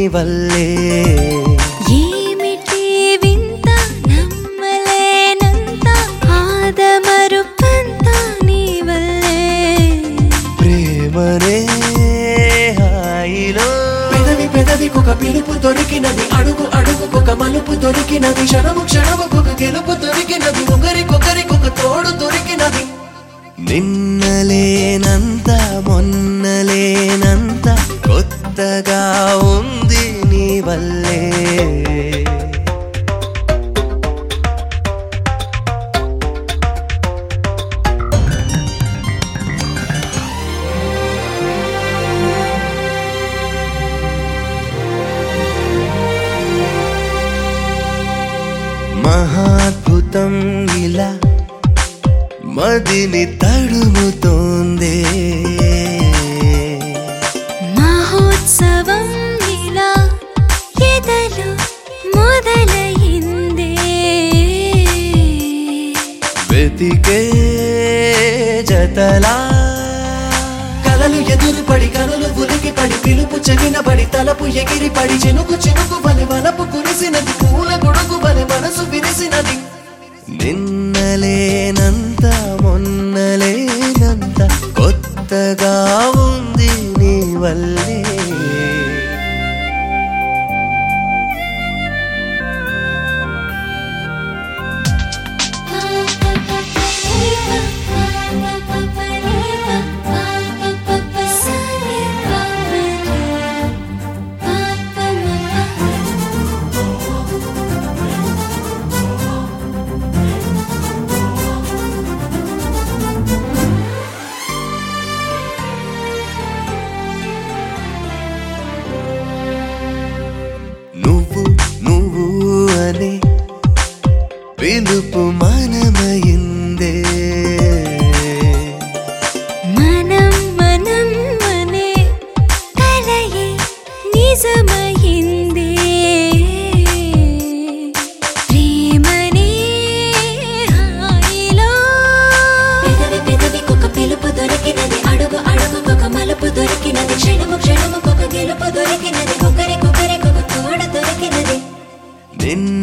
వల్లే ఏమిటి వింత నమ్మలేనంత ఆదమరుపంత నీ వల్లే ప్రేమనే హాయిలో పెదవి పెదవికొక పిలుపు దొరికినది అడుగు అడుగుకొక మలుపు దొరికినది క్షణము క్షణముకొక గెలుపు దొరికినది ఒకరికొకరికొక తోడు దొరికినది నిన్నలేనంత మొన్నలేనంత కొత్తగా ఉంది నీ వల్లే మహాద్భుతం ఇలా మదిని తడుముతోందే మహోత్సవం ఇలా ఎదలు మొదలైందే వెతికే జతలా కలలు ఎదురుపడి కనులు ఉలికి పడి పిలుపు చెవినబడి తలపు ఎగిరి పడి చినుకు చినుకు వలె వలపు కురిసినది పూల గొడుగు వలె మనసు విరిసినది నిన్నలేనంత మొన్నలేనంత కొత్తగా ఉంది నీ వల్లే నువ్వు నువ్వు అనే పిలుపు మనమయిందే మనం మనం అనే కలయే నిజమయిందే ప్రేమనే హాయిలో పెదవి పెదవికొక పిలుపు దొరికినది అడుగు అడుగుకొక మలుపు దొరికినది క్షణము క్షణముకొక గెలుపు దొరికినది ఒకరికొకరికొక తోడు దొరికినది నిన్న